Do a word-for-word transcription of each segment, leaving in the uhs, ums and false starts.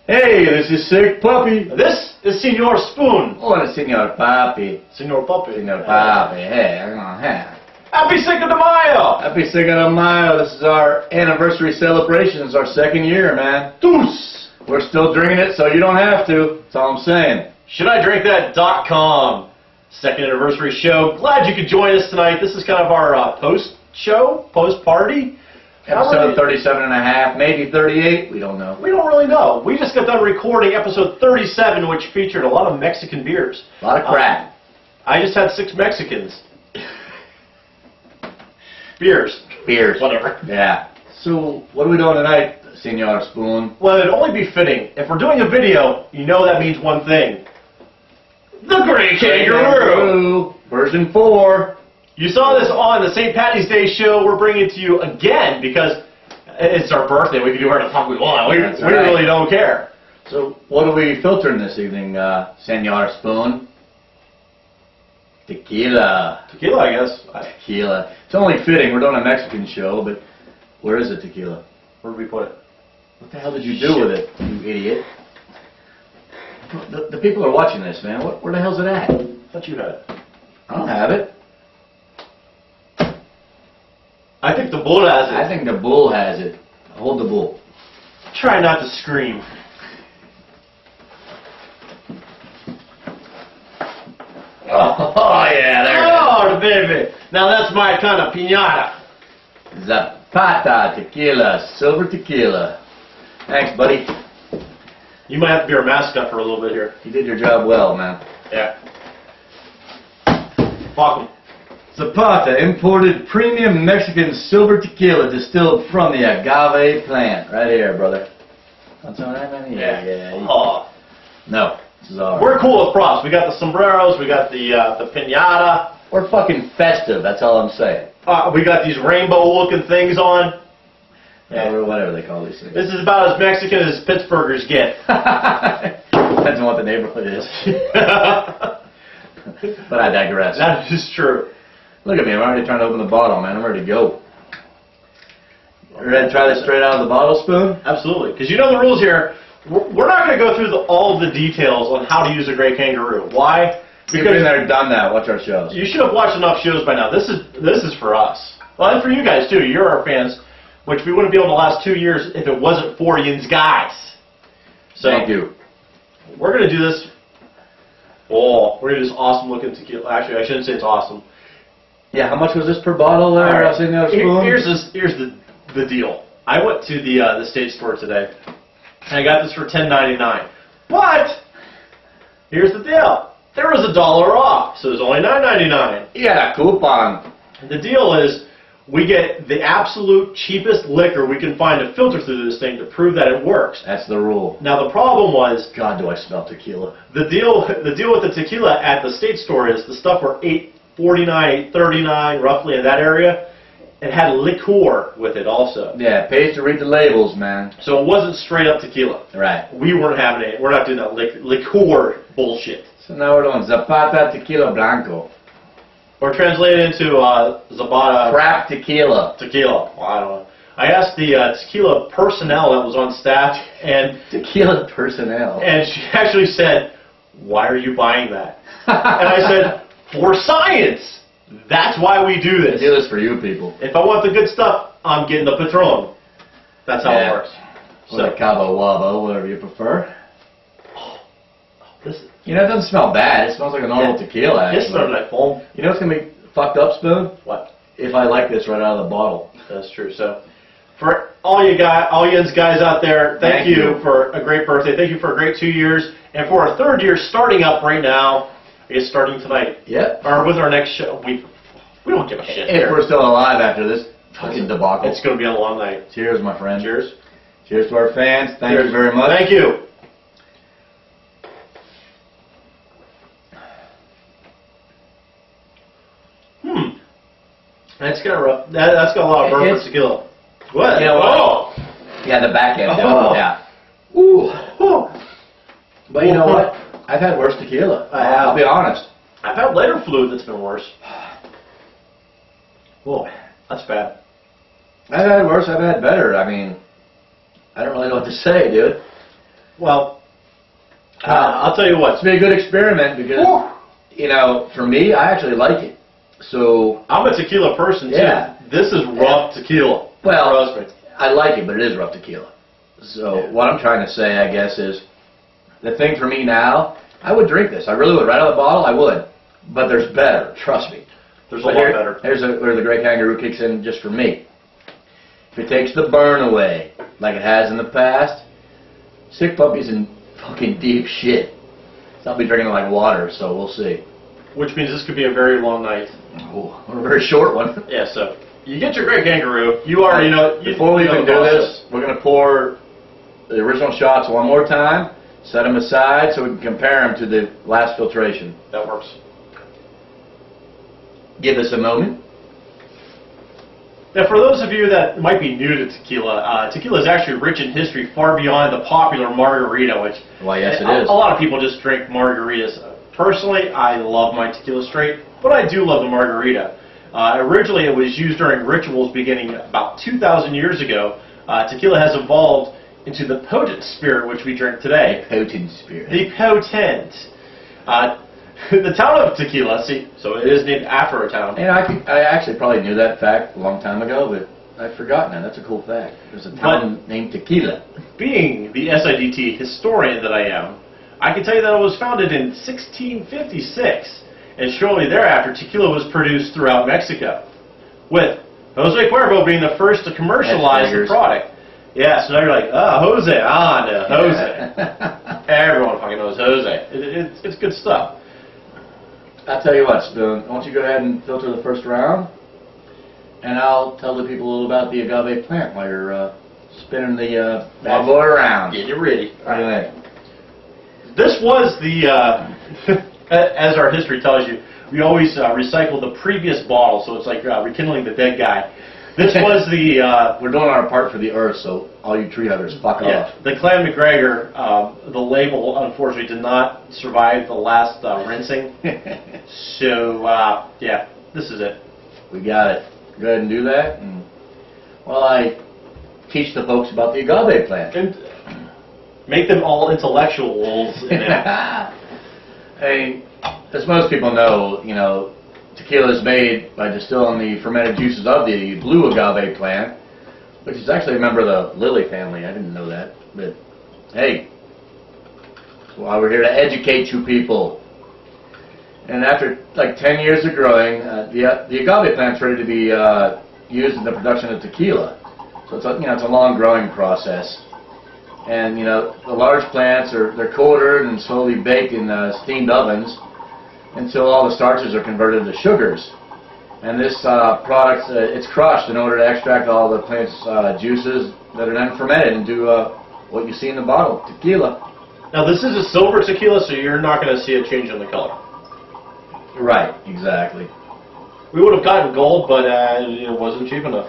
Hey, this is Sick Puppy. This is Senor Spoon. Hola, Senor Papi. Senor Puppy. Senor Papi. Hey, hang on, hey. Happy Cinco de Mayo. Happy Cinco de Mayo. This is our anniversary celebration. It's our second year, man. Deuce. We're still drinking it, so you don't have to. That's all I'm saying. Should I drink that dot com second anniversary show? Glad you could join us tonight. This is kind of our uh, post show, post party. Episode thirty-seven and a half, maybe thirty-eight, we don't know. We don't really know. We just got done recording episode thirty-seven, which featured a lot of Mexican beers. A lot of crap. Um, I just had six Mexicans. Beers. Beers. Whatever. Yeah. So, what are we doing tonight, Senor Spoon? Well, it'd only be fitting. If we're doing a video, you know that means one thing. The Great Kangaroo! Version four. You saw this on the Saint Patty's Day show. We're bringing it to you again because it's our birthday. We can do whatever the fuck we want. We, That's we right. really don't care. So, what are we filtering this evening, uh, Senor Spoon? Tequila. Tequila, I guess. Tequila. It's only fitting. We're doing a Mexican show, but where is the tequila? Where did we put it? What the hell did you do with it, you idiot? The, the people are watching this, man. What, where the hell's it at? I thought you had it. I don't have it. I think the bull has it. I think the bull has it. Hold the bull. Try not to scream. Oh, oh yeah, there Oh, baby. Now that's my kind of piñata. it is. Zapata tequila, silver tequila. Thanks, buddy. You might have to be our mascot for a little bit here. You did your job well, man. Yeah. Fuck 'em. Zapata, imported premium Mexican silver tequila distilled from the agave plant. Right here, brother. Want some of that, man? Yeah, yeah. yeah. Oh. No, this is ours. We're cool with props. We got the sombreros. We got the uh, the piñata. We're fucking festive, that's all I'm saying. Uh, we got these rainbow-looking things on. Yeah, or whatever they call these things. This is about as Mexican as Pittsburghers get. Depends on what the neighborhood is. But I digress. That is true. Look at me, I'm already trying to open the bottle, man. I'm ready to go. You ready to try this straight out of the bottle, Spoon? Absolutely. Because you know the rules here. We're we're not going to go through the, all of the details on how to use a Great Kangaroo. Why? You've been there, done that. Watch our shows. You should have watched enough shows by now. This is this is for us. Well, and for you guys, too. You're our fans, which we wouldn't be able to last two years if it wasn't for yins guys. So, Thank you. We're going to do this. Oh, we're going to do this awesome-looking tequila. Actually, I shouldn't say it's awesome. Yeah, how much was this per bottle there, All right. Senor Here- Spoon? Here's this, here's the the deal. I went to the uh, the state store today, and I got this for ten ninety-nine. But here's the deal. There was a dollar off, so it was only nine ninety-nine. Yeah, coupon. The deal is we get the absolute cheapest liquor we can find to filter through this thing to prove that it works. That's the rule. Now the problem was God, do I smell tequila. the deal the deal with the tequila at the state store is the stuff were eight forty-nine, eight thirty-nine, roughly in that area. It had liqueur with it also. Yeah, pays to read the labels, man. So it wasn't straight up tequila. Right. We weren't having it. We're not doing that lic- liqueur bullshit. So now we're doing Zapata Tequila Blanco. Or translate it into uh, Zabata Crap tequila. tequila. Well, I don't know. I asked the uh, tequila personnel that was on staff, and Tequila personnel. and she actually said, "Why are you buying that?" And I said, "For science. That's why we do this. do this for you people. If I want the good stuff, I'm getting the Patron." That's how Yeah. it works. Or the Cabo Wabo, whatever you prefer. This is You know, it doesn't smell bad. It smells like a normal Yeah. tequila, this actually. is like foam. You know what's going to be fucked up, Spoon? What? If I like this right out of the bottle. That's true. So, for all you guys, all you guys out there, thank, Thank you, you. for a great birthday. Thank you for a great two years, and for our third year starting up right now. I guess starting tonight, Yep. or with our next show. We we don't give a shit. If here. we're still alive after this fucking debacle. It's going to be a long night. Cheers, my friend. Cheers. Cheers to our fans. Thank Cheers. you very much. Thank you. Hmm. That's got a rough. That, that's got a lot of burn for It's- tequila. What? You know what? Oh. Yeah, the back end. Oh. Yeah. Ooh. Oh. But you know what? I've had worse tequila. I have. I'll be honest. I've had lighter fluid that's been worse. Whoa, that's bad. I've had worse. I've had better. I mean, I don't really know what to say, dude. Well, uh, I'll tell you what. It's been a good experiment because, Woo. you know, for me, I actually like it. So I'm a tequila person too. Yeah. This is rough yeah. tequila. Well, I like it, but it is rough tequila. So yeah. what I'm trying to say, I guess, is the thing for me now, I would drink this. I really would. Right out of the bottle, I would. But there's better. Trust me. There's but a lot here, better. Here's a, where the Grey Kangaroo kicks in just for me. If it takes the burn away, like it has in the past, Sick Puppy's in fucking deep shit. So I'll be drinking it like water, so we'll see. Which means this could be a very long night. Oh, or a very short one. Yeah, so you get your Grey Kangaroo. You already know. You Before we know even do this, we're going to pour the original shots one more time, set them aside so we can compare them to the last filtration. That works. Give us a moment. Now, for those of you that might be new to tequila, uh, tequila is actually rich in history far beyond the popular margarita, which Why, yes, it a, is. a lot of people just drink margaritas. Personally, I love my tequila straight, but I do love the margarita. Uh, originally, it was used during rituals beginning about two thousand years ago. Uh, tequila has evolved into the potent spirit which we drink today. The potent spirit. The potent. Uh, the town of Tequila, see, so it is named after a town. And I, could, I actually probably knew that fact a long time ago, but I've forgotten it. That's a cool fact. There's a town but named Tequila. Being the S I D T historian that I am, I can tell you that it was founded in sixteen fifty-six, and shortly thereafter, tequila was produced throughout Mexico, with Jose Cuervo being the first to commercialize the product. Yeah, so now you're like, oh, Jose, ah, no, Jose. Everyone fucking knows Jose. It, it, it's, it's good stuff. I'll tell you what, Spoon, why don't you go ahead and filter the first round, and I'll tell the people a little about the agave plant while you're uh, spinning the uh, bad boy around. Get you ready. All right. This was the, uh, as our history tells you, we always uh, recycle the previous bottle, so it's like uh, rekindling the dead guy. This was the... Uh, We're doing our part for the earth, so all you tree huggers, fuck yeah, off. The Clan McGregor, uh, the label, unfortunately, did not survive the last uh, rinsing. So, uh, yeah, this is it. We got it. Go ahead and do that. And, well, I teach the folks about the agave plant. And make them all intellectuals in it. Hey, as most people know, you know, tequila is made by distilling the fermented juices of the blue agave plant, which is actually a member of the lily family. I didn't know that. But, hey, that's why we're here to educate you people. And after like ten years of growing, uh, the, the agave plant's ready to be uh, used in the production of tequila. So it's a, you know, it's a long growing process. And, you know, the large plants, are they're quartered and slowly baked in uh, steamed ovens until all the starches are converted to sugars. And this uh, product, uh, it's crushed in order to extract all the plant's uh, juices that are then fermented into uh, what you see in the bottle, tequila. Now this is a silver tequila, so you're not going to see a change in the color. Right, exactly. We would have gotten gold, but uh, it wasn't cheap enough.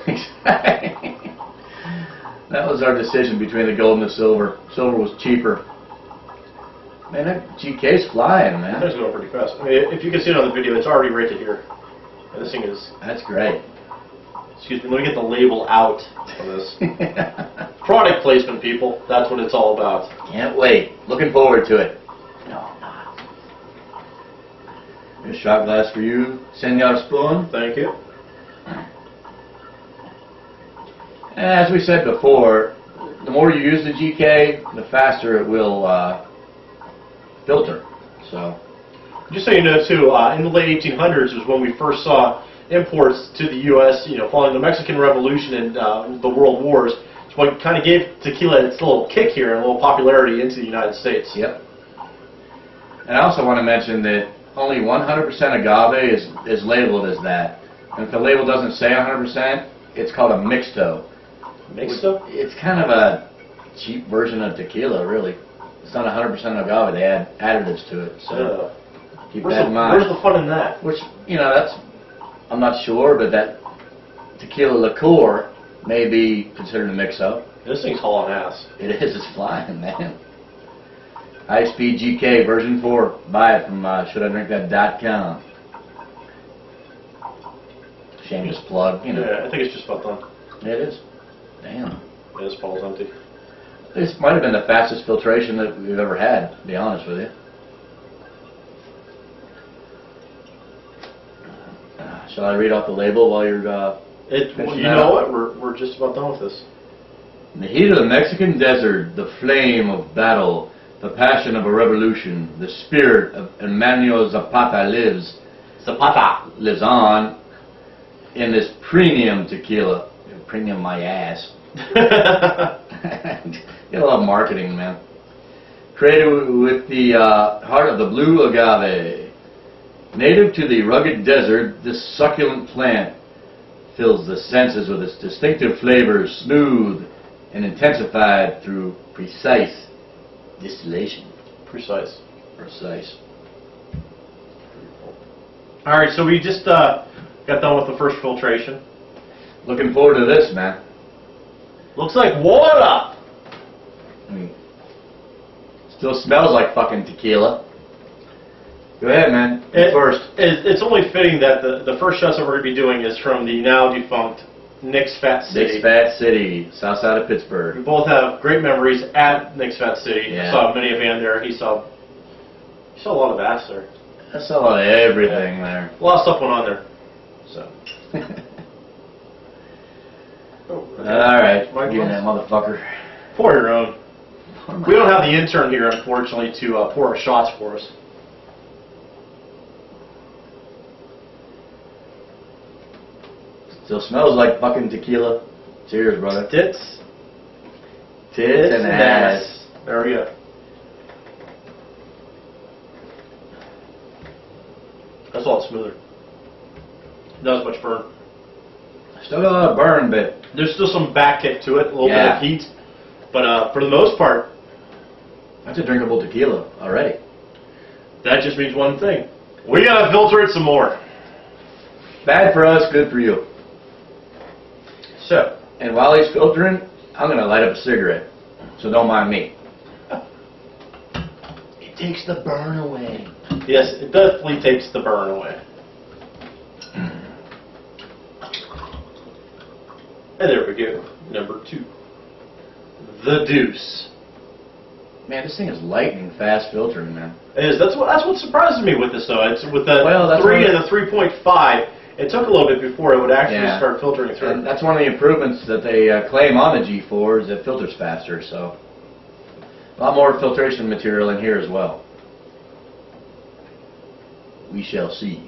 That was our decision between the gold and the silver. Silver was cheaper. Man, that G K's flying, man. That's going pretty fast. I mean, if you can see it on the video, it's already rated here. And this thing is... That's great. Excuse me, let me get the label out of this. Product placement, people. That's what it's all about. Can't wait. Looking forward to it. No, I'm not. Here's a shot glass for you, Senor Spoon. Thank you. As we said before, the more you use the G K, the faster it will uh, filter. So, just so you know, too, uh, in the late eighteen hundreds was when we first saw imports to the U S. You know, following the Mexican Revolution and uh, the World Wars. It's what kind of gave tequila its little kick here and a little popularity into the United States. Yep. And I also want to mention that only one hundred percent agave is is labeled as that. And if the label doesn't say one hundred percent, it's called a mixto. Mixto? It's kind of a cheap version of tequila, really. It's not one hundred percent agave. They add additives to it. So uh, keep that the, in mind. Where's the fun in that? Which, you know, that's, I'm not sure, but that tequila liqueur may be considered a mix-up. This thing's hauling ass. It is. It's flying, man. High Speed G K version four. Buy it from uh, should I drink that dot com. Shameless plug, you know. Yeah, I think it's just about done. It is. Damn. Yeah, this bottle's empty. This might have been the fastest filtration that we've ever had, to be honest with you. Uh, shall I read off the label while you're... Uh, it, well, you that know up? what? We're, we're just about done with this. In the heat of the Mexican desert, the flame of battle, the passion of a revolution, the spirit of Emmanuel Zapata lives, Zapata lives on in this premium tequila. Premium my ass. Get a lot of marketing, man. Created with the uh, heart of the blue agave. Native to the rugged desert, this succulent plant fills the senses with its distinctive flavors, smooth and intensified through precise distillation. Precise. Precise. All right, so we just uh, got done with the first filtration. Looking forward to this, man. Looks like water. I mean, still smells like fucking tequila. Go ahead, man. You It, first. it, it's only fitting that the, the first shots that we're going to be doing is from the now defunct Nick's Fat City. Nick's Fat City, south side of We Pittsburgh. both have great memories at Nick's Fat City. Yeah. Saw many a van there. He saw he saw a lot of ass there. I saw everything there. A lot of stuff went on there. So. Oh, okay. Alright, Mike give me that Lewis. motherfucker. Pour your own. We don't have the intern here, unfortunately, to uh, pour our shots for us. Still smells like fucking tequila. Cheers, brother. Tits. Tits and ass. There we go. That's a lot smoother. Not as much burn. Still got a lot of burn, but There's still some back kick to it, a little Yeah. bit of heat. But uh, for the most part, that's a drinkable tequila already. that just means one thing. We gotta filter it some more. Bad for us, good for you. So, And while he's filtering, I'm going to light up a cigarette. So don't mind me. It takes the burn away. yes, it definitely takes the burn away. And there we go. Number two. The Deuce. Man, this thing is lightning fast filtering, man. It is. That's what that's what surprises me with this though. It's with the Well, that's three one and of the three point five. It took a little bit before it would actually Yeah. start filtering through. And that's one of the improvements that they uh, claim on the G four is it filters faster, so a lot more filtration material in here as well. We shall see.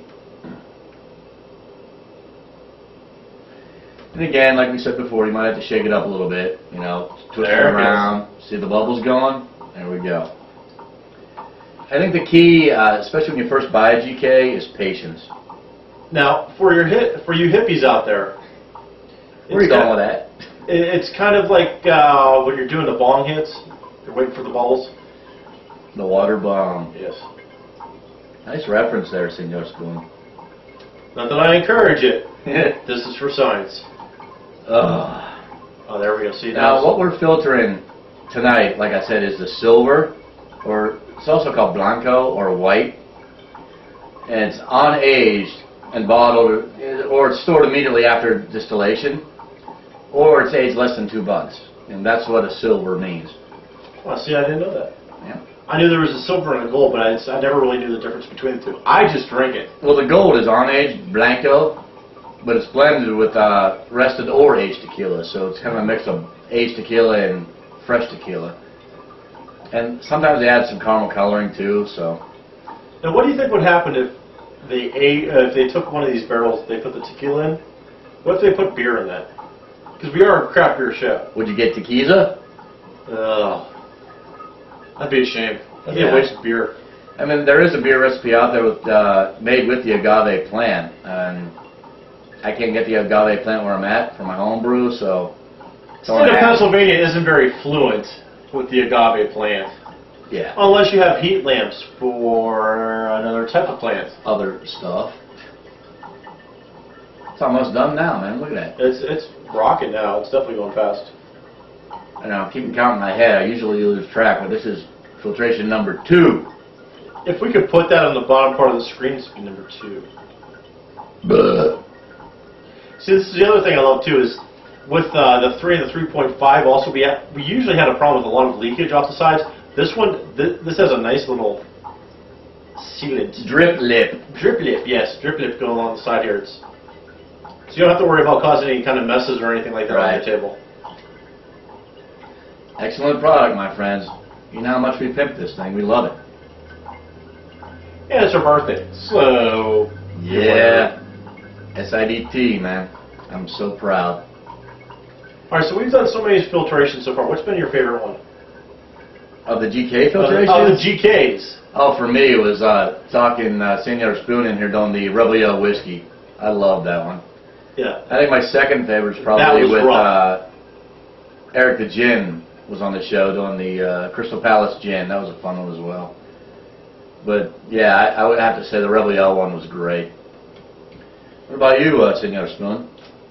And again, like we said before, you might have to shake it up a little bit, you know, twist There it it goes. around, see the bubbles going. There we go. I think the key, uh, especially when you first buy a G K, is patience. Now, for your hit, for you hippies out there, Where are you it's going kind- with that? it- It's kind of like uh, when you're doing the bong hits. You're waiting for the bubbles. The water bomb. Yes. Nice reference there, Senor Spoon. Not that I encourage it. This is for science. Ugh. Oh, there we go. See Now, now. what we're filtering tonight, like I said, is the silver, or it's also called blanco or white, and it's unaged and bottled, or it's stored immediately after distillation, or it's aged less than two months, and that's what a silver means. Oh, see, I didn't know that. Yeah. I knew there was a silver and a gold, but I, I never really knew the difference between the two. I just drink it. Well, the gold is unaged blanco, but it's blended with uh, rested or aged tequila, so it's kind of a mix of aged tequila and fresh tequila. And sometimes they add some caramel coloring too, so. Now, what do you think would happen if they ate, uh, if they took one of these barrels, they put the tequila in? What if they put beer in that? Because we are a craft beer show. Would you get tequila? Ugh. That'd be a shame. That'd be Yeah. a waste of beer. I mean, there is a beer recipe out there with, uh, made with the agave plant, and I can't get the agave plant where I'm at for my home brew, so. The state of Pennsylvania isn't very fluent with the agave plant, Yeah, unless you have heat lamps for another type of plant. other stuff. It's almost done now, man. Look at that. It's it's rocking now. It's definitely going fast. I know, I'm keeping count in my head. I usually lose track, but this is filtration number two. If we could put that on the bottom part of the screen, this would be number two. Buh. See, this is the other thing I love too is with uh, the three and the three point five, also we ha we usually had a problem with a lot of leakage off the sides. This one, th this has a nice little sealant. Drip lip. Drip lip, yes, drip lip going along the side here. It's, so you don't have to worry about causing any kind of messes or anything like that Right. on your table. Excellent product, my friends. You know how much we pimp this thing. We love it. And it's her birthday, so Yeah. S I D T, man. I'm so proud. All right, so we've done so many filtrations so far. What's been your favorite one? Of the G K Of filtration? the, of the G Ks. Oh, for me, it was uh, talking uh, Senor Spoon in here doing the Rebel Yell whiskey. I love that one. Yeah. I think my second favorite is That probably was with rough. uh, Eric the Gin was on the show doing the uh, Crystal Palace Gin. That was a fun one as well. But yeah, I, I would have to say the Rebel Yell one was great. What about you, uh, Senor Spoon?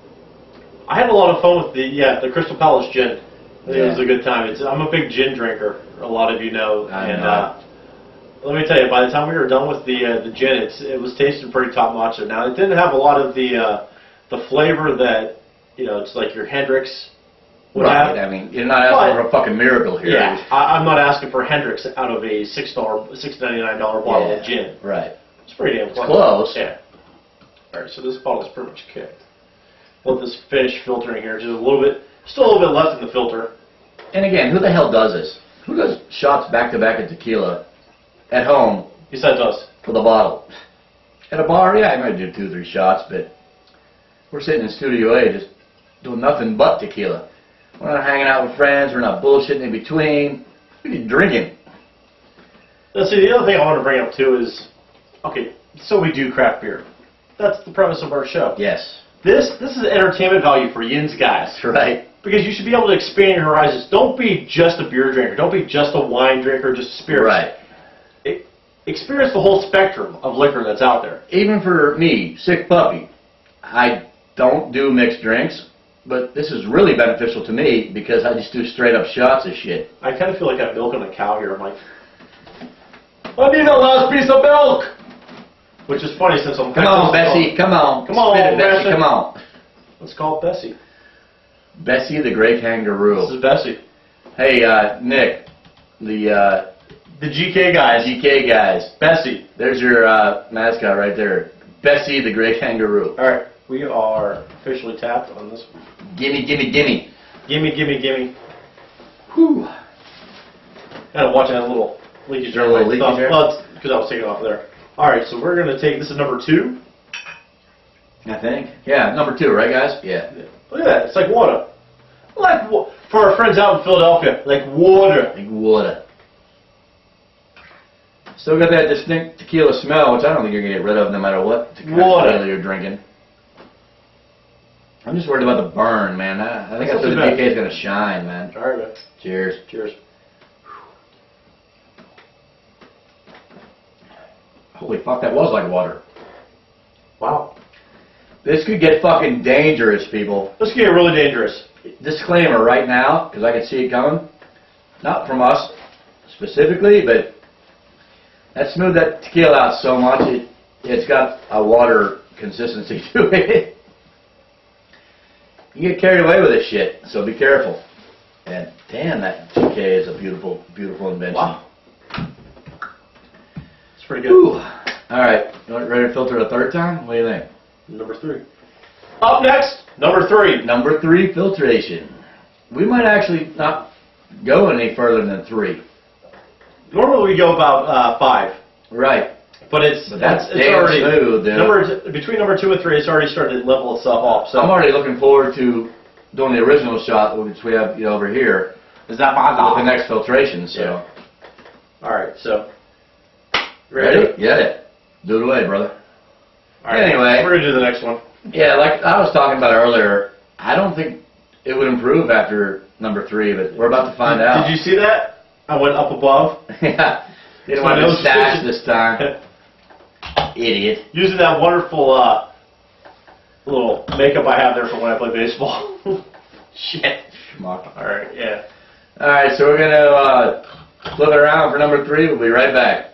I had a lot of fun with the yeah the Crystal Palace gin. I think Yeah. it was a good time. It's, I'm a big gin drinker. A lot of you know. I and know. Uh, let me tell you, by the time we were done with the uh, the gin, it's it was tasting pretty top notch. Now it didn't have a lot of the uh, the flavor that you know. It's like your Hendrix would Right, have. I mean, you're not asking But- for a fucking miracle here. Yeah, I, I'm not asking for Hendrix out of a six dollar, six ninety nine dollar bottle Yeah, of gin. Right. It's pretty damn close. close. Yeah. All right, so this bottle is pretty much kicked. Let this finish filtering here. Just a little bit, still a little bit left in the filter. And again, who the hell does this? Who does shots back to back of tequila at home Besides us. for the bottle? At a bar, yeah, I might do two, three shots, but we're sitting in Studio A just doing nothing but tequila. We're not hanging out with friends. We're not bullshitting in between. We're just drinking. Now, see, the other thing I want to bring up too is, okay, so we do craft beer. That's the premise of our show. Yes, This this is entertainment value for yins guys. that's right. Because you should be able to expand your horizons. Don't be just a beer drinker. Don't be just a wine drinker, just spirits. Right. E- experience the whole spectrum of liquor that's out there. Even for me, sick puppy, I don't do mixed drinks, but this is really beneficial to me because I just do straight up shots of shit. I kind of feel like I'm milking a cow here. I'm like, I need a last piece of milk. Which is funny since I'm Come on, Bessie, come on. Come on, Spit it, Bessie, Bessie. come on. Let's call it Bessie. Bessie the Great This Kangaroo. is Bessie. Hey, uh, Nick, the uh, The G K guys. G K guys. Bessie. There's your uh, mascot right there. Bessie the Great Kangaroo. All right, we are officially tapped on this one. Gimme, gimme, gimme. Gimme, gimme, gimme. Whew. Kind of watching that little leakage There a little my leakage thumb. there? Well, it's because I was taking it off there. All right, so we're going to take, this is number two. I think. Yeah, number two, right, guys? Yeah. Look at that, it's like water. Like wa- for our friends out in Philadelphia, like water. Like water. Still got that distinct tequila smell, which I don't think you're going to get rid of no matter what kind of Water. tequila you're drinking. I'm just worried about the burn, man. I, I think That's that's where not the too G K is going to shine, man. All right, man. Cheers. Cheers. Holy fuck, that was like water. Wow. This could get fucking dangerous, people. This could get really dangerous. Disclaimer right now, because I can see it coming. Not from us specifically, but that smoothed that tequila out so much, it, it's got a water consistency to it. You get carried away with this shit, so be careful. And damn, that G K is a beautiful, beautiful invention. Wow. It's pretty good. Ooh. All right, you want ready to filter a third time? What do you think? Number three. Up next, number three. Number three, filtration. We might actually not go any further than three. Normally we go about uh, five, Right. but it's But that's it's, it's damn already smooth, dude. number t- between number two and three. It's already started to level itself off. So I'm already looking forward to doing the original shot, which we have you know, over here, is that my with the next filtration. So, Yeah. All right, so ready? Get it. Do it away, brother. All right, Anyway. we're gonna do the next one. Yeah, like I was talking about earlier, I don't think it would improve after number three, but we're about to find Did out. you see that? I went up above. Yeah. Didn't My want to nose stash twitching. this time. Idiot. Using that wonderful uh, little makeup I have there for when I play baseball. Shit. Schmuck. All right, yeah. All right, so we're going to uh, flip it around for number three. We'll be right back.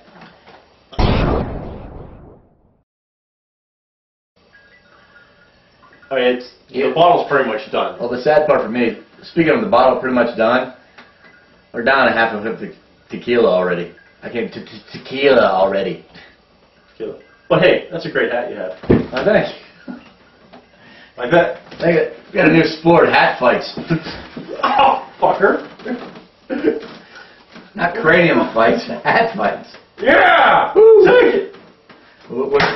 I mean, it's, Yeah. the bottle's pretty much done. Well, the sad part for me, speaking of the bottle pretty much done, we're down a half of the tequila already. I can't te- te- tequila already. Tequila. But hey, that's a great hat you have. I think. Like that. They got, we got a new sport, hat fights. Oh, fucker. Not cranium fights, hat fights. Yeah! Woo. Take it! What, what?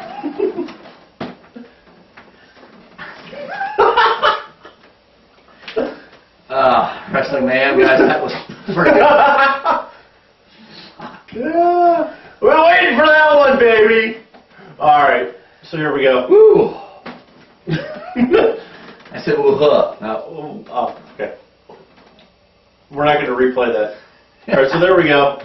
Ah, Wrestling Mayhem, guys, that was pretty good. Yeah. We're waiting for that one, baby! Alright, so here we go. Woo! I said, woo huh. Now, Oh, oh, okay. We're not going to replay that. Alright, so there we go.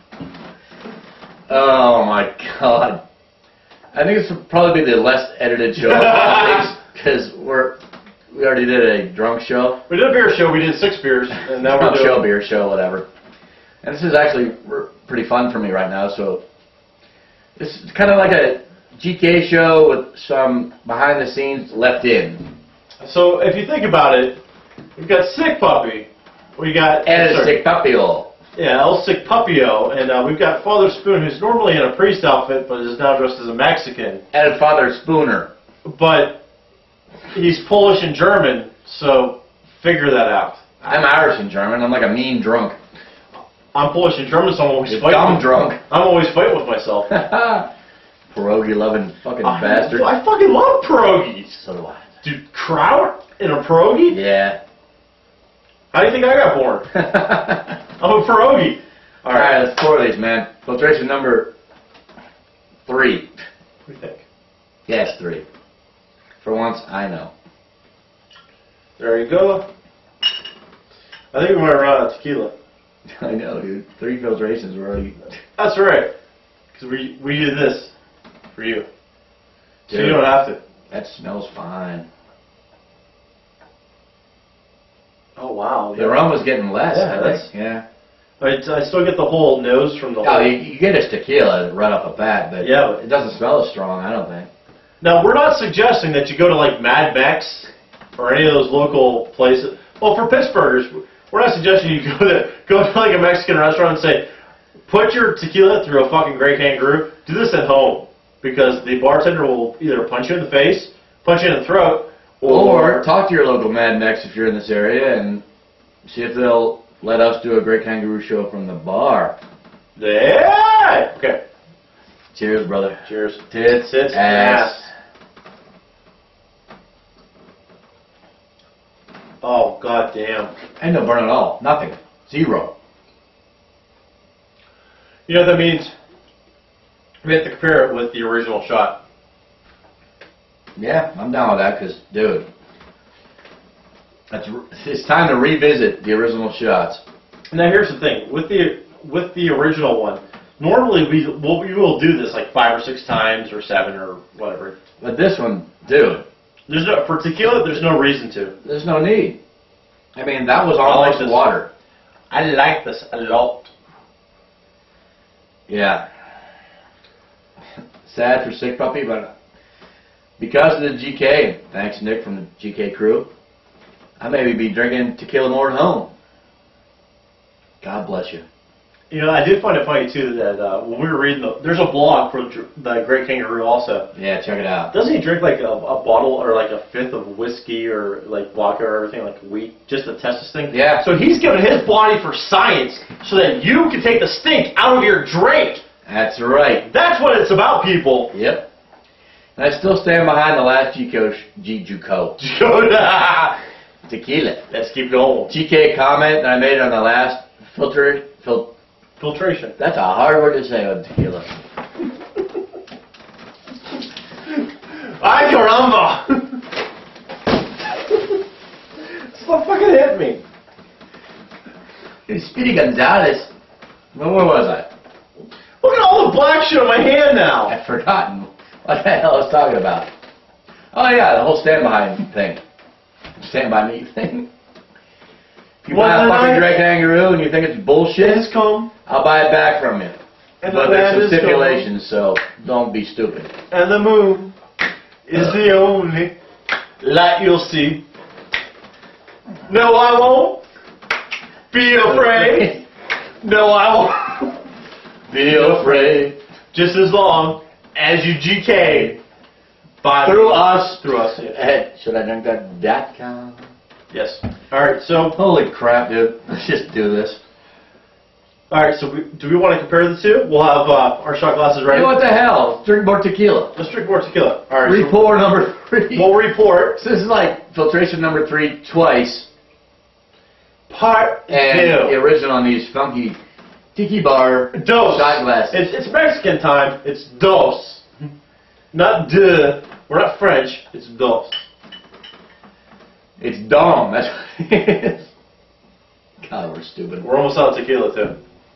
oh my god. I think this will probably be the less edited show because we're we already did a drunk show. We did a beer show, we did six beers, and now we're Drunk doing... show, beer show, whatever. And this is actually r- pretty fun for me right now, so this is kind of like a G T A show with some behind the scenes left in. So if you think about it, we've got Sick Puppy, we got... And a sorry. sick puppy-o. Yeah, El Sick Puppy-o, and uh, we've got Father Spoon, who's normally in a priest outfit, but is now dressed as a Mexican. And Father Spooner. But he's Polish and German, so figure that out. I'm Irish and German. I'm like a mean drunk. I'm Polish and German, so I'm always You're fighting. dumb with, drunk. I'm always fighting with myself. Pierogi loving fucking I, bastard. I fucking love pierogies. So do I. Dude, kraut in a pierogi? Yeah. How do you think I got born? I'm a pierogi. All right, let's pour these, man. Filtration number three. What do you think? Yes, three. For once, I know. There you go. I think we might run out of tequila. I know, dude. Three filtrations were already. That's right. Because we, we did this for you. So Dude, you don't have to. That smells fine. Oh, wow. The rum was getting less, Yeah, I that's- think. Yeah. I, I still get the whole nose from the Oh, whole... you, you get a tequila right off a bat, but Yeah, but- it doesn't smell as strong, I don't think. Now, we're not suggesting that you go to, like, Mad Mex or any of those local places. Well, for Pittsburghers, we're not suggesting you go to, go to like, a Mexican restaurant and say, put your tequila through a fucking Grey Kangaroo. Do this at home. Because the bartender will either punch you in the face, punch you in the throat, or... Or talk to your local Mad Mex if you're in this area and see if they'll let us do a Great Kangaroo show from the bar. Yeah! Okay. Cheers, brother. Cheers. Tits, Tits, ass. ass. Oh, god damn. Ain't no burn at all. Nothing. Zero. You know what that means? We have to compare it with the original shot. Yeah, I'm down with that because, dude, that's, it's time to revisit the original shots. Now here's the thing. With the with the original one, normally we, we'll, we will do this like five or six times or seven or whatever. But this one, dude, There's no, for tequila, there's no reason to. there's no need. I mean, that was I like almost this. water. I like this a lot. Yeah. Sad for Sick Puppy, but because of the G K, thanks Nick from the G K crew, I maybe be drinking tequila more at home. God bless you. You know, I did find it funny too that uh, when we were reading the, there's a blog for the Great Kangaroo also. Yeah, check it out. Doesn't he drink like a, a bottle or like a fifth of whiskey or like vodka or everything like wheat just to test this thing? Yeah. So he's giving his body for science so that you can take the stink out of your drink. That's right. That's what it's about, people. Yep. And I still stand behind the last G K G Juco. Tequila. Let's keep going. G K comment that I made on the last filter. Fil- Filtration. That's a hard word to say on tequila. Ay, caramba! Someone fucking hit me. Hey, Speedy Gonzalez. Well, where was I? Look at all the black shit on my hand now. I've forgotten what the hell I was talking about. Oh yeah, the whole stand behind thing. Stand by me thing. If you Well, buy a then fucking I- Grey Kangaroo and you think it's bullshit, It's come, I'll buy it back from you. and But the there's land some is gone, stipulations, so don't be stupid. and the moon is the only Like you'll see. No, I won't be afraid. No, I won't Be afraid. just as long as you G K by Through us. Through us. Yeah. Hey, should I drink that dot com? Yes. All right. So, Holy crap, dude. Let's just do this. all right. So, we, do we want to compare the two? We'll have uh, our shot glasses ready. Hey, what the hell? Drink more tequila. Let's drink more tequila. All right. Report number three. So we'll report So this is like filtration number three twice. part And the two. original on these funky tiki bar Dos. shot glasses. It's, it's Mexican time. It's dos. Not de. We're not French. It's dos. It's dom. That's what it is. God, we're stupid. We're almost out of tequila too.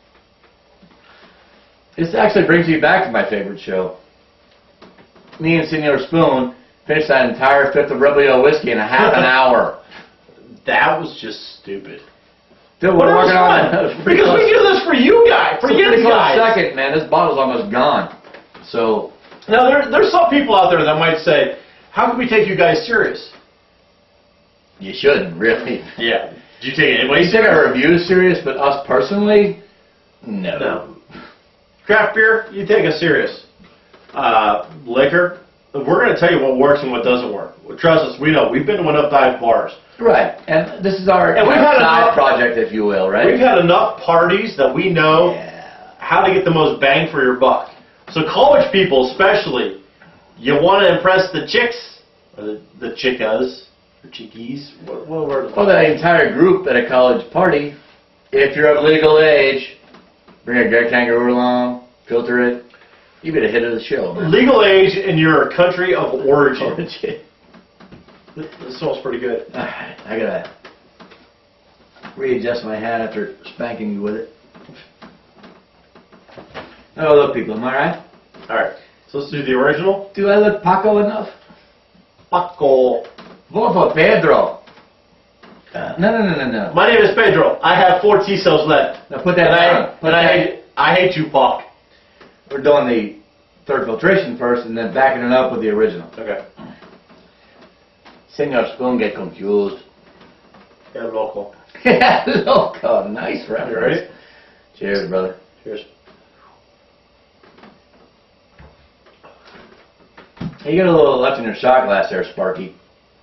This actually brings me back to my favorite show. Me and Senor Spoon finished that entire fifth of Rebellion whiskey in a half an hour. That was just stupid. Dude, What we're else working on fun? it. Because we do this for you guys. For It's a you pretty close guys. second, man. This bottle's almost gone. So, Now there, there's some people out there that might say, "How can we take you guys serious?" you shouldn't, really. Yeah. Did you take anybody We take serious? our reviews serious, but us personally, no. No. Craft beer, you take us serious. Uh, liquor, we're going to tell you what works and what doesn't work. Trust us, we know. We've been to one up dive bars. Right, and this is our And we've our had side enough- project, if you will, right? We've had enough parties that we know Yeah. how to get the most bang for your buck. So college people especially, you want to impress the chicks, or the, the chickas, or chickies, what, what word? Well, the entire group at a college party, if you're of legal age, bring a great kangaroo along, filter it, you get a hit of the show, man. Legal age in your country of origin. Origin. This, this smells pretty good. Alright, I gotta readjust my hat after spanking you with it. Oh, look, people, am I right? Alright, so let's do the original. Do I look Paco enough? Paco. Vote for Pedro. Uh, no, no, no, no, no. My name is Pedro. I have four T cells left. Now put that And I, down. Put and I, that- hate, I hate you, Pac. We're doing the third filtration first and then backing it up with the original. Okay. Senor Spoon get confused. Yeah, local. Loco, nice reference. You ready? Cheers, brother. Cheers. Hey, you got a little left in your shot glass there, Sparky.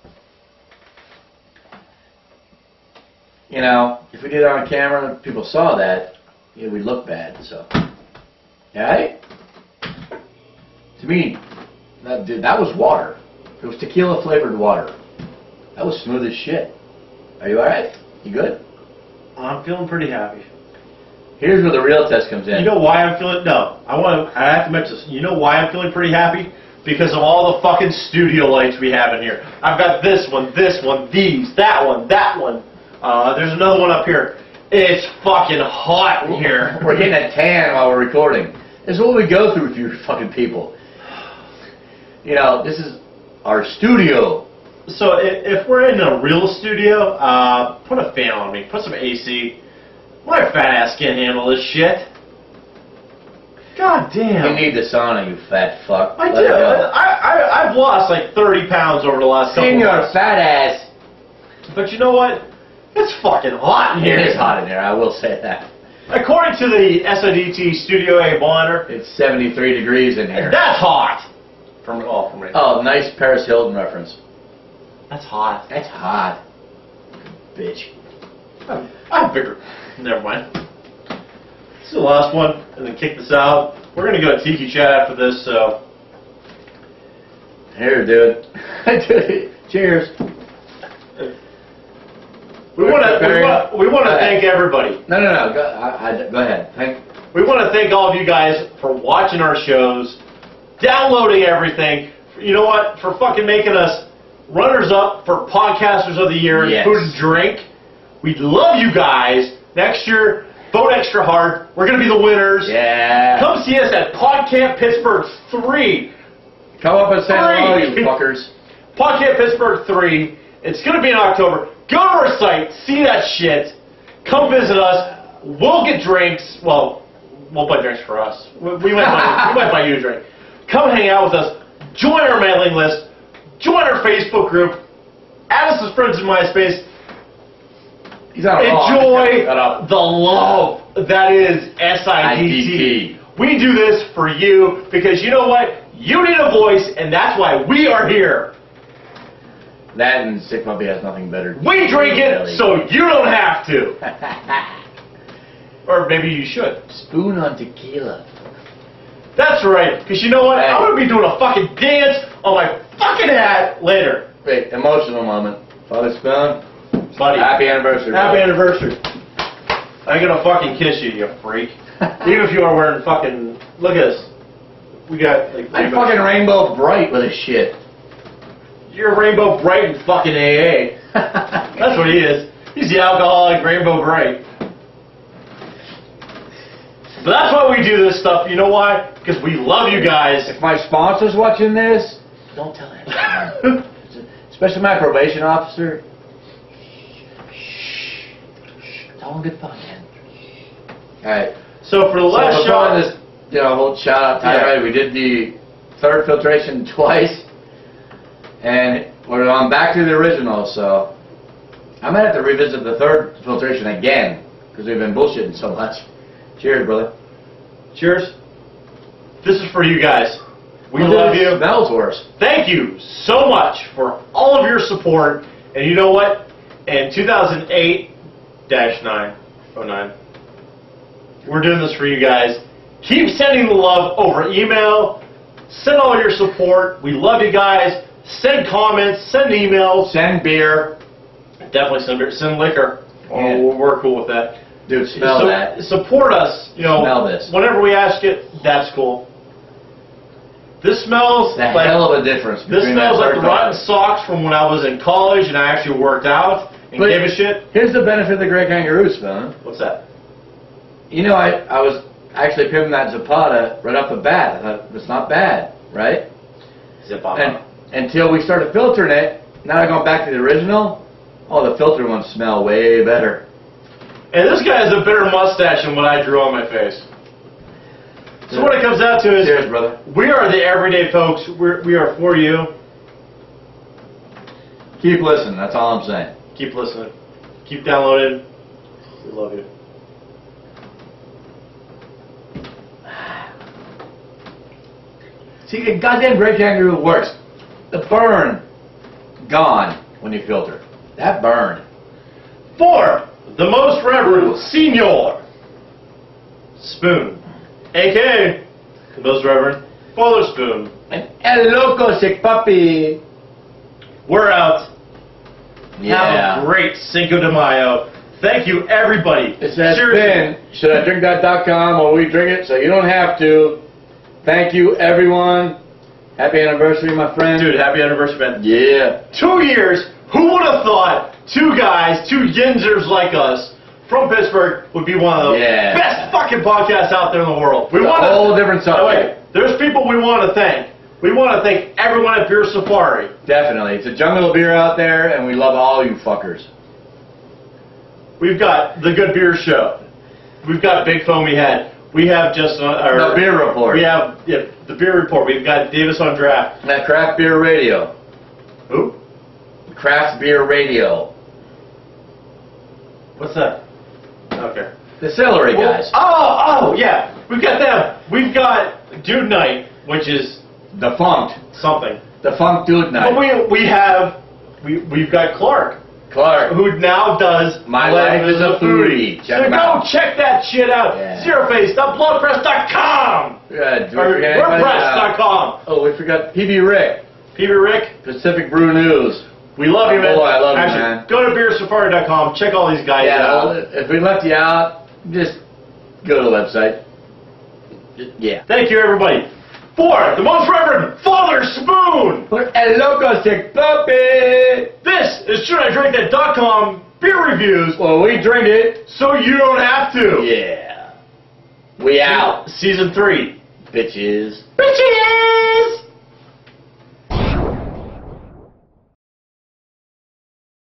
You know, if we did it on camera and people saw that, you know, we'd look bad, so. Alright? To me, that, dude, that was water. It was tequila flavored water. That was smooth as shit. Are you alright? You good? I'm feeling pretty happy. Here's where the real test comes in. You know why I'm feeling... No, I want to... I have to mention this. You know why I'm feeling pretty happy? Because of all the fucking studio lights we have in here. I've got this one, this one, these, that one, that one. Uh, there's another one up here. It's fucking hot in here. We're getting a tan while we're recording. This is what we go through with you fucking people. You know, this is our studio. So if, if we're in a real studio, uh, put a fan on me. Put some A C. My fat ass can't handle this shit. God damn. You need the sauna, you fat fuck. I Let do. it go. I, I, I've lost like thirty pounds over the last couple Senor months. fat ass. But you know what? It's fucking hot in here. It is hot in here, I will say that. According to the S O D T Studio A monitor, It's seventy-three degrees in here. that's hot. From oh, from right. Oh, nice Paris Hilton reference. That's hot. That's hot. Bitch. I'm, I'm bigger. Never mind. This is the last one, and then kick this out. We're gonna go to Tiki Chat after this, so. Here, dude. Cheers. We want to we Very- want we want to Go ahead. thank everybody. No, no, no. Go, I, I, go ahead. Thank. We want to thank all of you guys for watching our shows, downloading everything. You know what? For fucking making us runners up for Podcasters of the Year Yes. and Food and Drink. We love you guys. Next year, vote extra hard. We're gonna be the winners. Yeah. Come see us at PodCamp Pittsburgh three. Come up and say hello, Three. you fuckers. PodCamp Pittsburgh three. It's going to be in October. Go to our site. See that shit. Come visit us. We'll get drinks. Well, we'll buy drinks for us. We, we, might, buy, we might buy you a drink. Come hang out with us. Join our mailing list. Join our Facebook group. Add us as friends in MySpace. He's on a roll. Enjoy Shut up. the love that is S I D T. We do this for you because you know what? You need a voice, and that's why we are here. That and Sick Puppy has nothing better. We drink it so you don't have to. Or maybe you should. Spoon on tequila. That's right, because you know what? Hey. I'm going to be doing a fucking dance on my fucking hat later. Wait, emotional moment. Father Spoon, Buddy. happy anniversary. Happy brother. anniversary. I'm going to fucking kiss you, you freak. Even if you are wearing fucking... Look at this. We got... like I'm fucking rainbow bright with this shit. You're Rainbow Bright and fucking A A. That's what he is. He's the alcoholic Rainbow Bright. But that's why we do this stuff. You know why? Because we love you guys. If my sponsor's watching this, don't tell anyone. Especially my probation officer. Shh. Shh. Tell him goodbye, man. Alright. So for the last so shot... this, you know, whole shout out to Yeah. everybody. We did the third filtration twice. And we're on back to the original, so I might have to revisit the third filtration again because we've been bullshitting so much. Cheers, brother. Cheers. This is for you guys. We Well, love it you. Smells worse. Thank you so much for all of your support. And you know what? In two thousand eight dash nine oh nine, we're doing this for you guys. Keep sending the love over email. Send all your support. We love you guys. Send comments. Send emails. Send beer. Definitely send beer. Send liquor. Oh, Yeah. we're cool with that. Dude, smell So- that. Support us. You know, Smell this. Whenever we ask it, that's cool. This smells The like hell of a difference. this between smells that like the third rotten one. socks from when I was in college and I actually worked out and But- gave a shit. Here's the benefit of the Great Kangaroo Spoon. What's that? You know, I, I was actually pimping that Zapata right off the bat. I thought, it's not bad, right? Zip And until we started filtering it, now I go back to the original, oh, the filtered ones smell way better. And this guy has a better mustache than what I drew on my face. So what it comes out to is, Cheers, brother. we are the everyday folks. We're, we are for you. Keep listening, that's all I'm saying. Keep listening. Keep downloading. We love you. See, the goddamn Great Kangaroo works. The burn, gone when you filter. That burn. For the most reverend Senior Spoon, a k a the most reverend Father Spoon. And El Loco Sick Puppy. We're out. Yeah. Have a great Cinco de Mayo. Thank you, everybody. This has Seriously. been should I drink that dot com or we drink it so you don't have to. Thank you, everyone. Happy anniversary, my friend. Dude, happy anniversary, man. Yeah. Two years. Who would have thought two guys, two yinzers like us from Pittsburgh would be one of the Yeah. best fucking podcasts out there in the world? We It's a want whole different to. Oh, subject. wait, there's people we want to thank. We want to thank everyone at Beer Safari. Definitely. It's a jungle of beer out there, and we love all you fuckers. We've got the Good Beer Show. We've got Big Foamy Head. We have just uh, our, The Beer Report. We have yeah, the Beer Report. We've got Davis on Draft. That Craft Beer Radio. Who? Craft Beer Radio. What's that? Okay. The Celery Well, guys. oh, oh, yeah. We've got them. We've got Dude Night, which is Defunct. something. Defunct Dude But Night. we we have we we've got Clark, Clark. who now does My Life is a Foodie. Check so him go out. check that shit out. Yeah. Zeroface dot blogpress dot com Yeah, do we or forget anybody? WordPress dot com. Oh, we forgot P B Rick. P B Rick, Pacific Brew News. we love you, man. Oh, I love you, Actually, man. go to beer safari dot com. Check all these guys Yeah, out. well, if we left you out, just go to the website. Just- Yeah. Thank you, everybody, for the most reverend Father Spoon. For El Loco Sick Puppy. This is should I drink that dot com beer reviews, Well, we drink it. so you don't have to. Yeah. We out, Season three. bitches. Bitches!